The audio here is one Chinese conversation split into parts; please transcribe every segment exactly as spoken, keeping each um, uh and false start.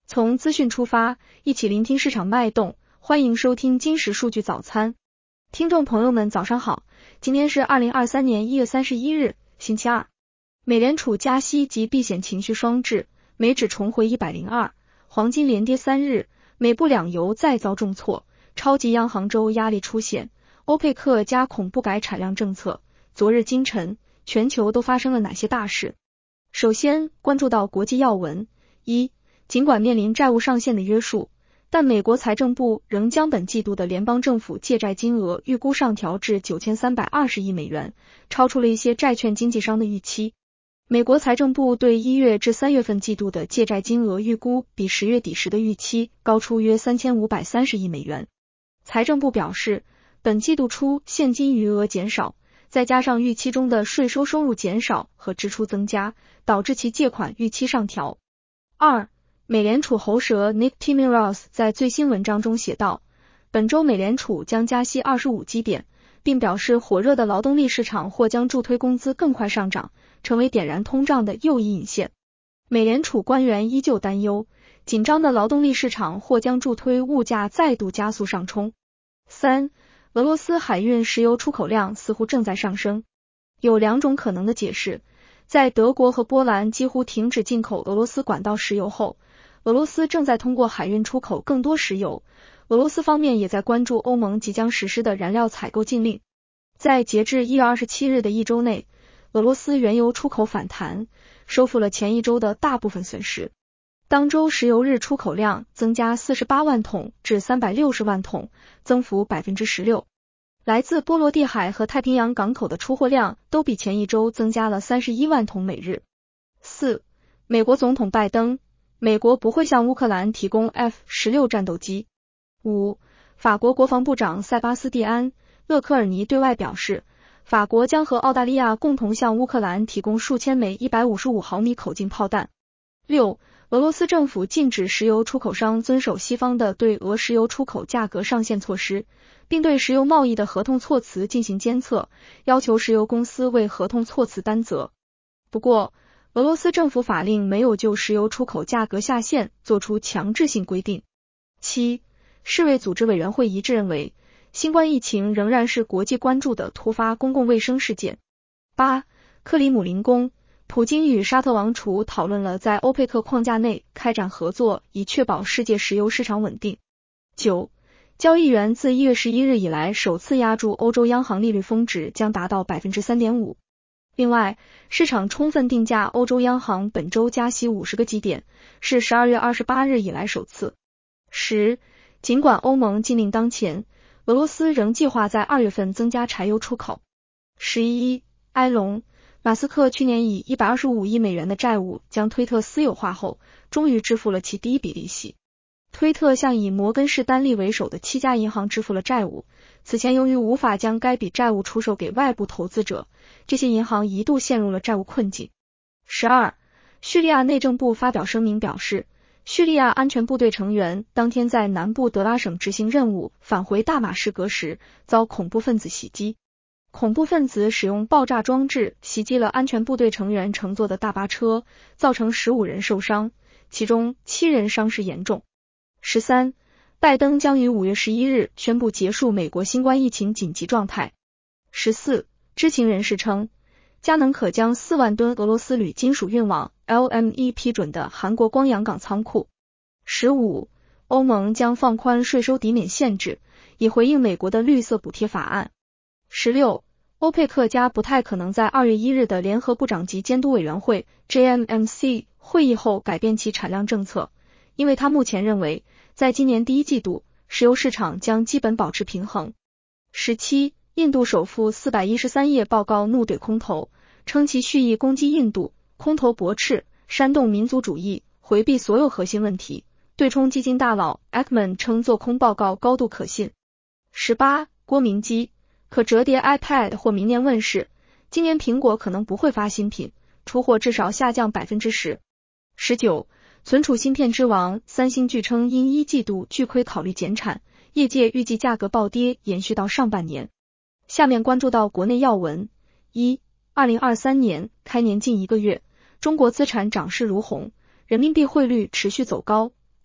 从资讯出发，一起聆听市场脉动，欢迎收听金石数据早餐。听众朋友们早上好，今天是二零二三年一月三十一日，星期二。美联储加息及避险情绪双至，美指重回一百零二，黄金连跌三日，美布两油再遭重挫，超级央行周压力出现，欧佩克加恐不改产量政策。昨日今晨，全球都发生了哪些大事？首先关注到国际要闻。一，尽管面临债务上限的约束，但美国财政部仍将本季度的联邦政府借债金额预估上调至九千三百二十亿美元，超出了一些债券经纪商的预期。美国财政部对一月至三月份季度的借债金额预估比十月底时的预期高出约三千五百三十亿美元。财政部表示，本季度初现金余额减少，再加上预期中的税收收入减少和支出增加，导致其借款预期上调。二，美联储喉舌 Nick Timiraos 在最新文章中写道，本周美联储将加息二十五基点，并表示火热的劳动力市场或将助推工资更快上涨，成为点燃通胀的又一引线。美联储官员依旧担忧，紧张的劳动力市场或将助推物价再度加速上冲。三，俄罗斯海运石油出口量似乎正在上升，有两种可能的解释。在德国和波兰几乎停止进口俄罗斯管道石油后，俄罗斯正在通过海运出口更多石油，俄罗斯方面也在关注欧盟即将实施的燃料采购禁令。在截至一月二十七日的一周内，俄罗斯原油出口反弹，收复了前一周的大部分损失。当周石油日出口量增加四十八万桶至三百六十万桶，增幅 百分之十六。来自波罗的海和太平洋港口的出货量都比前一周增加了三十一万桶每日。四，美国总统拜登，美国不会向乌克兰提供 F 十六 战斗机。五，法国国防部长塞巴斯蒂安·勒科尔尼对外表示，法国将和澳大利亚共同向乌克兰提供数千枚一百五十五毫米口径炮弹。六，俄罗斯政府禁止石油出口商遵守西方的对俄石油出口价格上限措施，并对石油贸易的合同措辞进行监测，要求石油公司为合同措辞担责。不过，俄罗斯政府法令没有就石油出口价格下限做出强制性规定。七，世卫组织委员会一致认为，新冠疫情仍然是国际关注的突发公共卫生事件。八，克里姆林宫，普京与沙特王储讨论了在欧佩克框架内开展合作，以确保世界石油市场稳定。九，交易员自一月十一日以来首次压住欧洲央行利率峰值将达到 百分之三点五。另外，市场充分定价欧洲央行本周加息五十个基点，是十二月二十八日以来首次。十，尽管欧盟禁令当前，俄罗斯仍计划在二月份增加柴油出口。十一，埃隆，马斯克去年以一百二十五亿美元的债务将推特私有化后，终于支付了其第一笔利息。推特向以摩根士丹利为首的七家银行支付了债务，此前由于无法将该笔债务出售给外部投资者，这些银行一度陷入了债务困境。十二，叙利亚内政部发表声明表示，叙利亚安全部队成员当天在南部德拉省执行任务返回大马士革时，遭恐怖分子袭击。恐怖分子使用爆炸装置袭击了安全部队成员乘坐的大巴车，造成十五人受伤，其中七人伤势严重。十三，拜登将于五月十一日宣布结束美国新冠疫情紧急状态。十四，知情人士称，佳能可将四万吨俄罗斯铝金属运往 L M E 批准的韩国光阳港仓库。十五，欧盟将放宽税收抵免限制，以回应美国的绿色补贴法案。十六，欧佩克加不太可能在二月一日的联合部长级监督委员会 J M M C 会议后改变其产量政策，因为他目前认为，在今年第一季度，石油市场将基本保持平衡。十七，印度首富四百一十三页报告怒怼空头，称其蓄意攻击印度，空头驳斥，煽动民族主义，回避所有核心问题。对冲基金大佬 Ackman 称做空报告高度可信。十八，郭明基，可折叠 iPad 或明年问世，今年苹果可能不会发新品，出货至少下降 百分之十。十九，存储芯片之王三星据称因一季度巨亏考虑减产，业界预计价格暴跌延续到上半年。下面关注到国内要闻。一、二零二三年开年近一个月，中国资产涨势如虹，人民币汇率持续走高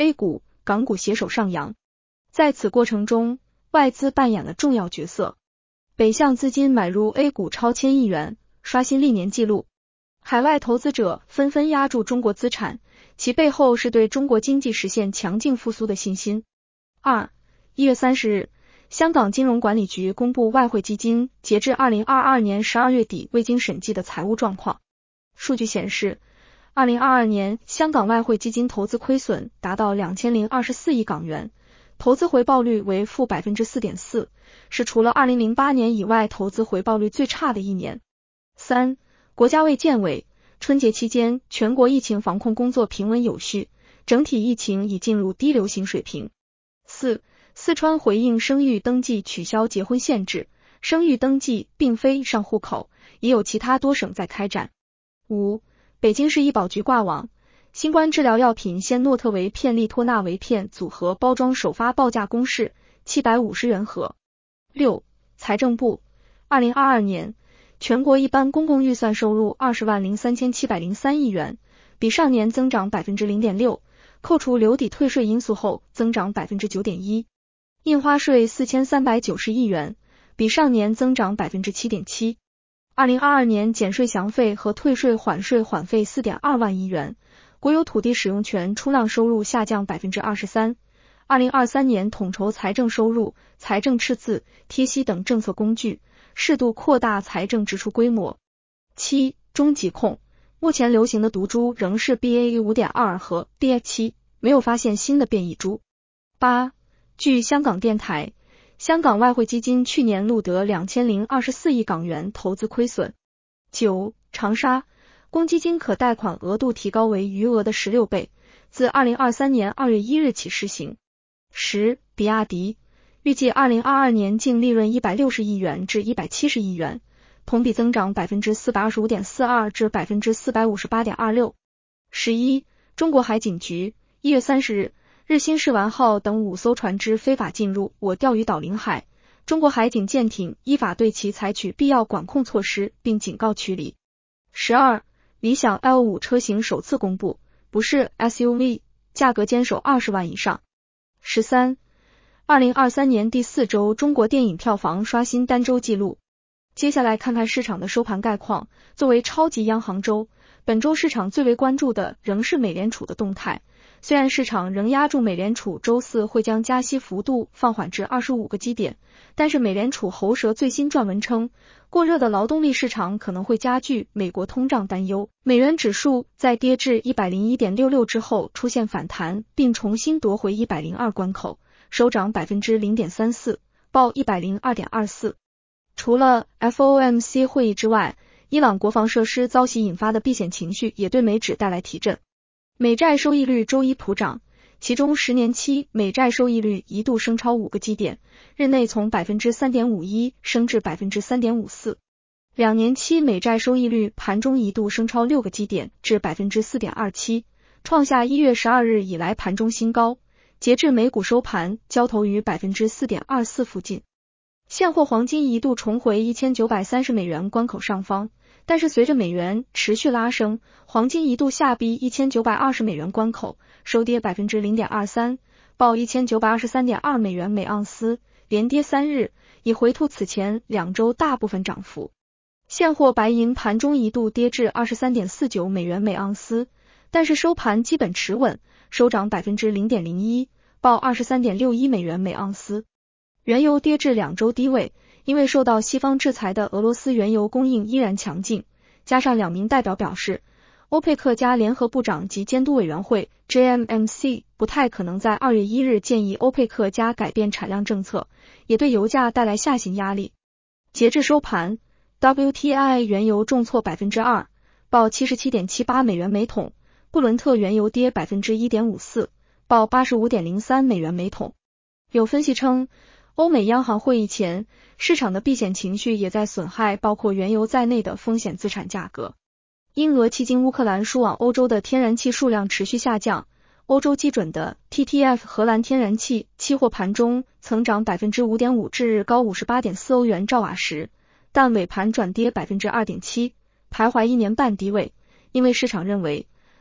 A 股、港股携手上扬。在此过程中，外资扮演了重要角色，北向资金买入 A 股超千亿元，刷新历年纪录。海外投资者纷纷押注中国资产，其背后是对中国经济实现强劲复苏的信心。二、一月三十日，香港金融管理局公布外汇基金截至二零二二年十二月底未经审计的财务状况。数据显示，二零二二年香港外汇基金投资亏损达到两千零二十四亿港元，投资回报率为负 百分之四点四， 是除了二零零八年以外投资回报率最差的一年。三、国家卫健委，春节期间全国疫情防控工作平稳有序，整体疫情已进入低流行水平。四、四川回应生育登记取消结婚限制，生育登记并非上户口，也有其他多省在开展。五、北京市医保局挂网，新冠治疗药品先诺特韦片利托那韦片组合包装首发报价公示，七百五十元盒。六、财政部，二零二二年全国一般公共预算收入二十万零三千七百零三亿元，比上年增长 百分之零点六， 扣除留抵退税因素后增长 百分之九点一。印花税四千三百九十亿元，比上年增长 百分之七点七。二零二二年减税详费和退税缓税缓费 四点二万亿元，国有土地使用权出让收入下降 百分之二十三。二零二三年统筹财政收入、财政赤字、贴息等政策工具，适度扩大财政支出规模。七、中疾控，目前流行的毒株仍是 B A 五点二 和 B A 七， 没有发现新的变异株。八、据香港电台，香港外汇基金去年录得两千零二十四亿港元投资亏损。九、长沙，公积金可贷款额度提高为余额的十六倍，自二零二三年二月一日起施行。十、比亚迪，预计二零二二年净利润一百六十亿元至一百七十亿元，同比增长 百分之四百二十五点四二 至 百分之四百五十八点二六。十一、中国海警局，一月三十日，日新世丸号等五艘船只非法进入我钓鱼岛领海，中国海警舰艇依法对其采取必要管控措施，并警告驱离。十二、理想 L 五 车型首次公布，不是 S U V， 价格坚守二十万以上。十三、二零二三年第四周中国电影票房刷新单周纪录。接下来看看市场的收盘概况。作为超级央行周，本周市场最为关注的仍是美联储的动态。虽然市场仍押注美联储周四会将加息幅度放缓至二十五个基点，但是美联储喉舌最新撰文称，过热的劳动力市场可能会加剧美国通胀担忧。美元指数在跌至 一百零一点六六 之后出现反弹，并重新夺回一百零二关口，收涨 百分之零点三四， 报 一百零二点二四。除了 F O M C 会议之外，伊朗国防设施遭袭引发的避险情绪也对美指带来提振。美债收益率周一普涨，其中十年期美债收益率一度升超五个基点，日内从 百分之三点五一 升至 百分之三点五四。两年期美债收益率盘中一度升超六个基点至 百分之四点二七， 创下一月十二日以来盘中新高。截至美股收盘，交投于 百分之四点二四 附近。现货黄金一度重回一千九百三十美元关口上方，但是随着美元持续拉升，黄金一度下逼一千九百二十美元关口，收跌 百分之零点二三， 报 一千九百二十三点二美元每盎司，连跌三日，已回吐此前两周大部分涨幅。现货白银盘中一度跌至 二十三点四九美元每盎司，但是收盘基本持稳，收涨 百分之零点零一， 报 二十三点六一美元每盎司。原油跌至两周低位，因为受到西方制裁的俄罗斯原油供应依然强劲，加上两名代表表示，欧佩克加联合部长及监督委员会 J M M C 不太可能在二月一日建议欧佩克加改变产量政策，也对油价带来下行压力。截至收盘， W T I 原油重挫 百分之二， 报 七十七点七八美元每桶，布伦特原油跌 百分之一点五四， 报 八十五点零三美元每桶。有分析称，欧美央行会议前，市场的避险情绪也在损害包括原油在内的风险资产价格。因俄迄今乌克兰输往欧洲的天然气数量持续下降，欧洲基准的 T T F 荷兰天然气期货盘中曾涨 百分之五点五 至日高 五十八点四欧元兆瓦时，但尾盘转跌 百分之二点七， 徘徊一年半低位，因为市场认为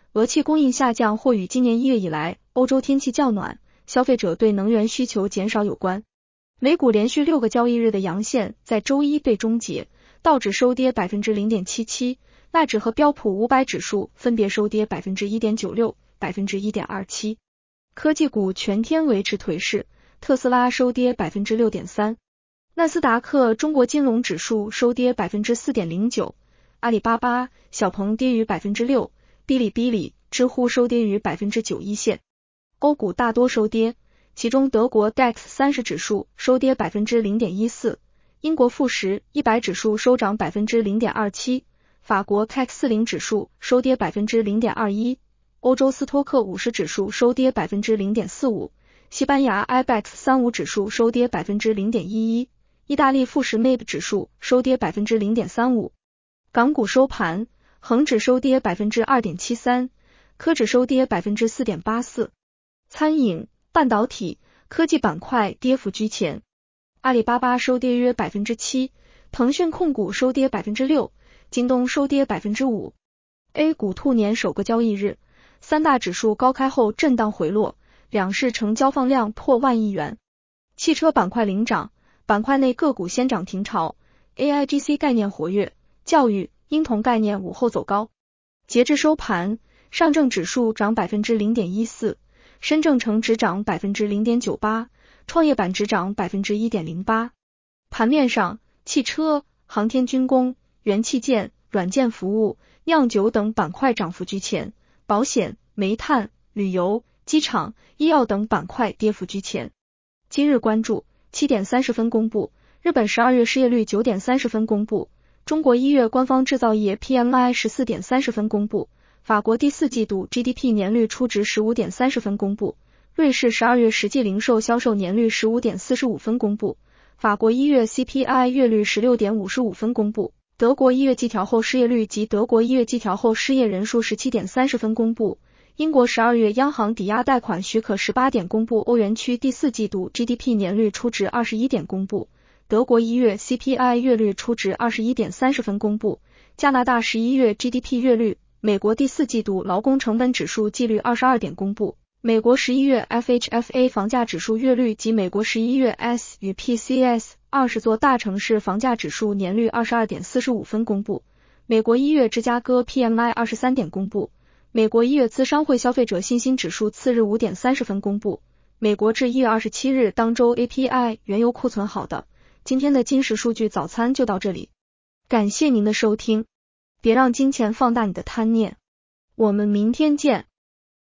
俄气供应下降或与今年一月以来欧洲天气较暖，消费者对能源需求减少有关。美股连续六个交易日的阳线在周一被终结，道指收跌 百分之零点七七， 纳指和标普五百指数分别收跌 百分之一点九六、百分之一点二七。科技股全天维持颓势，特斯拉收跌 百分之六点三， 纳斯达克中国金融指数收跌 百分之四点零九， 阿里巴巴、小鹏跌逾 百分之六， 哔哩哔哩、知乎收跌逾 百分之九一线。欧股大多收跌，其中德国 D A X 三十指数收跌 百分之零点一四， 英国富时一百指数收涨 百分之零点二七， 法国 C A C 四十指数收跌 百分之零点二一， 欧洲斯托克五十指数收跌 百分之零点四五， 西班牙 I B E X 三十五指数收跌 百分之零点一一， 意大利富时 M I B 指数收跌 百分之零点三五。 港股收盘，恒指收跌 百分之二点七三， 科指收跌 百分之四点八四。餐饮、半导体、科技板块跌幅居前，阿里巴巴收跌约 百分之七， 腾讯控股收跌 百分之六， 京东收跌 百分之五。 A 股兔年首个交易日，三大指数高开后震荡回落，两市成交放量破万亿元。汽车板块领涨，板块内个股先涨停潮， A I G C 概念活跃，教育、婴童概念午后走高。截至收盘，上证指数涨 百分之零点一四，深证成指涨 百分之零点九八， 创业板指涨 百分之一点零八。 盘面上，汽车、航天军工、元器件、软件服务、酿酒等板块涨幅居前，保险、煤炭、旅游、机场、医药等板块跌幅居前。今日关注，七点三十分公布，日本十二月失业率九点三十分公布，中国一月官方制造业 P M I 十四点三十分公布，法国第四季度 G D P 年率初值 十五点三十分公布，瑞士十二月实际零售销售年率 十五点四十五分公布，法国一月 C P I 月率 十六点五十五分公布，德国一月季调后失业率及德国一月季调后失业人数 十七点三十分公布，英国十二月央行抵押贷款许可十八点公布，欧元区第四季度 G D P 年率初值二十一点公布，德国一月 C P I 月率初值 二十一点三十分公布，加拿大十一月 G D P 月率，美国第四季度劳工成本指数季率二十二点公布，美国十一月 F H F A 房价指数月率及美国十一月 S 与 P C S 二十座大城市房价指数年率 二十二点四十五分公布，美国一月芝加哥 P M I 二十三点公布，美国一月资商会消费者信心指数次日五点三十分公布，美国至一月二十七日当周 A P I 原油库存好的。今天的金石数据早餐就到这里，感谢您的收听，别让金钱放大你的贪念，我们明天见。